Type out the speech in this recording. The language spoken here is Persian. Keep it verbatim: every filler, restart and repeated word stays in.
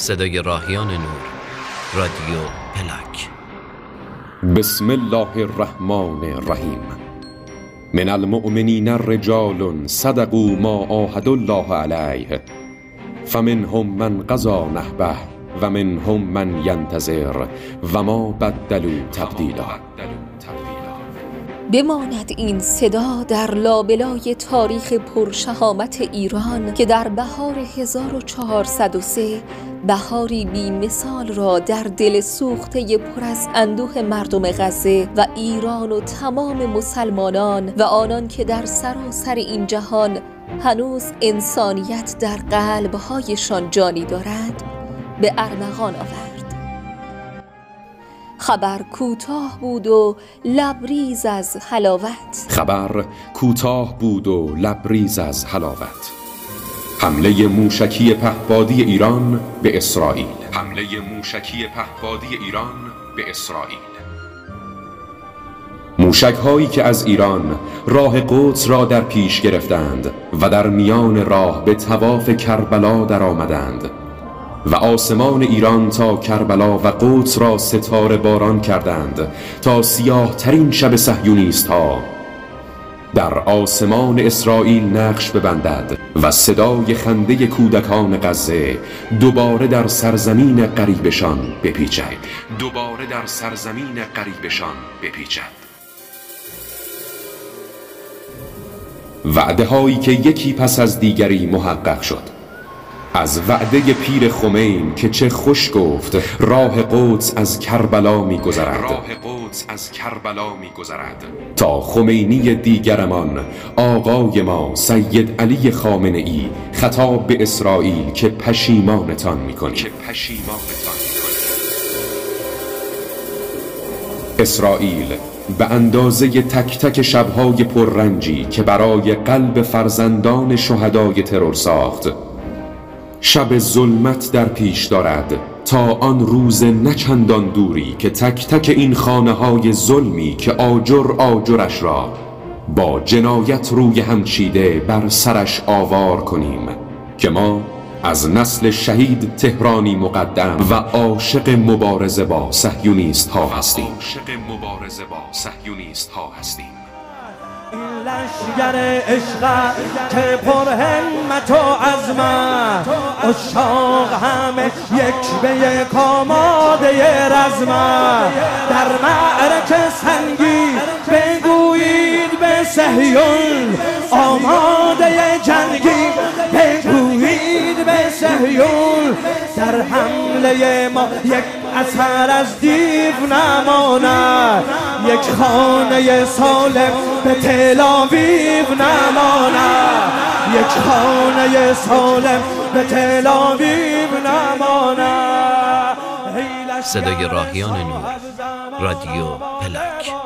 صدای راهیان نور، رادیو پلاک. بسم الله الرحمن الرحیم. من المؤمنین رجال صدقوا ما عاهدوا الله علیه فمنهم من قضی نحبه و منهم من ینتظر و ما بدلوا تبدیلا. بماند این صدا در لابلای تاریخ پرشهامت ایران که در بهار هزار و چهارصد و سه بهاری بی مثال را در دل سوخته پر از اندوه مردم غزه و ایران و تمام مسلمانان و آنان که در سراسر این جهان هنوز انسانیت در قلب‌هایشان جانی دارد به ارمغان آورد. خبر کوتاه بود و لبریز از حلاوت. خبر کوتاه بود و لبریز از حلاوت. حمله موشکی پهپادی ایران به اسرائیل. حمله موشکی پهپادی ایران به اسرائیل. موشک هایی که از ایران راه قدس را در پیش گرفتند و در میان راه به طواف کربلا در آمدند و آسمان ایران تا کربلا و قدس را ستاره باران کردند تا سیاه ترین شب صهیونیست ها در آسمان اسرائیل نقش ببندد و صدای خنده کودکان غزه دوباره در سرزمین غریبشان بپیچد. دوباره در سرزمین غریبشان بپیچد. وعده هایی که یکی پس از دیگری محقق شد. از وعده پیر خمین که چه خوش گفت راه قدس از کربلا می گذرد. راه قدس از کربلا می گذرد. تا خمینی دیگرمان آقای ما سید علی خامنه ای خطاب به اسرائیل که پشیمانتان می کنی. که پشیمانتان می کنی. اسرائیل به اندازه تک تک شبهای پررنجی که برای قلب فرزندان شهدای ترور ساخت، شب ظلمت در پیش دارد تا آن روز نچندان دوری که تک تک این خانه های ظلمی که آجر آجرش را با جنایت روی هم چیده بر سرش آوار کنیم که ما از نسل شهید تهرانی مقدم و عاشق مبارزه با صهیونیست ها هستیم. عاشق مبارزه با صهیونیست ها هستیم. این لشگر عشق که پر همت و عزمت، عشاق همه یک به یک آماده رزمت. در معرکه سنگی بگویید به صهیون آماده جنگی، بگویید به صهیون در حمله ما یک اثر از دیو نماند، یک خانه سالم به تل آویو نماند، یک خانه سالم به تل آویو نماند. صدای راهیان نور، رادیو پلاک.